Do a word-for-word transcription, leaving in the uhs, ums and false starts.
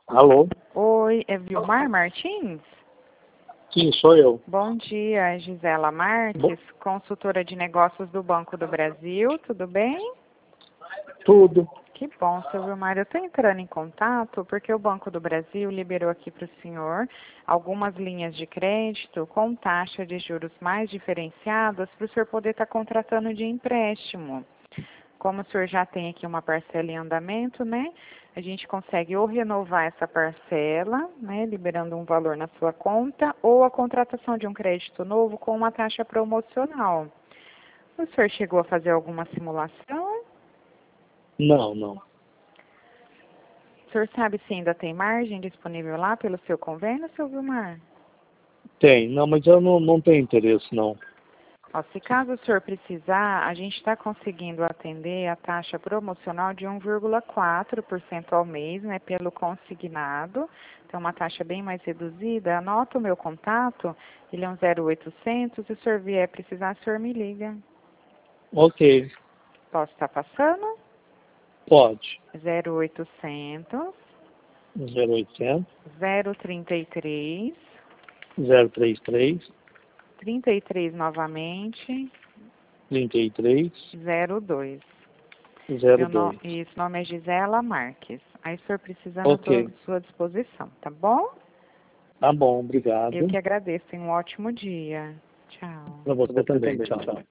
Alô? Oi, é Vilmar Martins? Sim, sou eu. Bom dia, Gisela Marques, Bo- consultora de negócios do Banco do Brasil, tudo bem? Tudo. Que bom, seu Vilmar. Eu estou entrando em contato porque o Banco do Brasil liberou aqui para o senhor algumas linhas de crédito com taxa de juros mais diferenciadas para o senhor poder estar contratando de empréstimo. Como o senhor já tem aqui uma parcela em andamento, né? A gente consegue ou renovar essa parcela, né, liberando um valor na sua conta, ou a contratação de um crédito novo com uma taxa promocional. O senhor chegou a fazer alguma simulação? Não, não. O senhor sabe se ainda tem margem disponível lá pelo seu convênio, seu Vilmar? Tem. Não, mas eu não, não tenho interesse, não. Ó, se caso o senhor precisar, a gente está conseguindo atender a taxa promocional de um vírgula quatro por cento ao mês, né, pelo consignado. Então, uma taxa bem mais reduzida. Anota o meu contato, ele é um zero oitocentos, se o senhor vier precisar, o senhor me liga. Ok. Posso estar passando? Pode. zero oitocentos, zero oitocentos, zero trinta e três, zero trinta e três, trinta e três novamente, trinta e três, zero dois. zero Meu nome, dois. esse nome é Gisela Marques. Aí, o senhor precisando, eu estou à Ok. sua disposição, tá bom? Tá bom, Eu obrigado. que agradeço. Tenha um ótimo dia. Tchau. Para você também. Tchau.